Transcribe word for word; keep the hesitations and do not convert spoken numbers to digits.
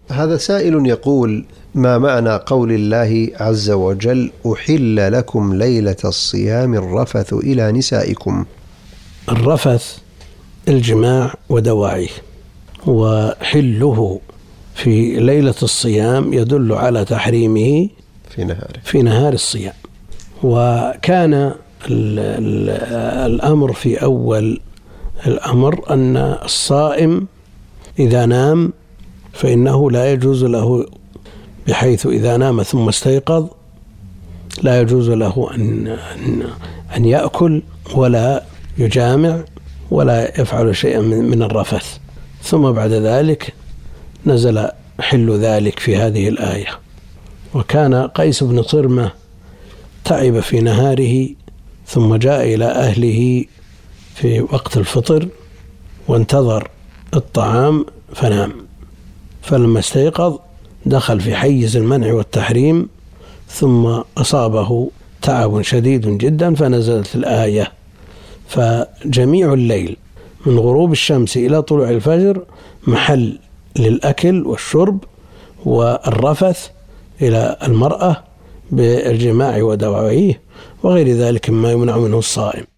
هذا سائل يقول: ما معنى قول الله عز وجل: أحل لكم ليلة الصيام الرفث إلى نسائكم؟ الرفث الجماع ودواعيه، وحله في ليلة الصيام يدل على تحريمه في نهاره في نهار الصيام. وكان ال ال الأمر في أول الأمر أن الصائم إذا نام فإنه لا يجوز له، بحيث إذا نام ثم استيقظ لا يجوز له أن, أن, أن يأكل ولا يجامع ولا يفعل شيئا من الرفث. ثم بعد ذلك نزل حل ذلك في هذه الآية. وكان قيس بن صرمة تعب في نهاره ثم جاء إلى أهله في وقت الفطر وانتظر الطعام فنام، فلما استيقظ دخل في حيز المنع والتحريم، ثم أصابه تعب شديد جدا فنزلت الآية. فجميع الليل من غروب الشمس إلى طلوع الفجر محل للأكل والشرب والرفث إلى المرأة بالجماع ودواعيه وغير ذلك مما يمنع منه الصائم.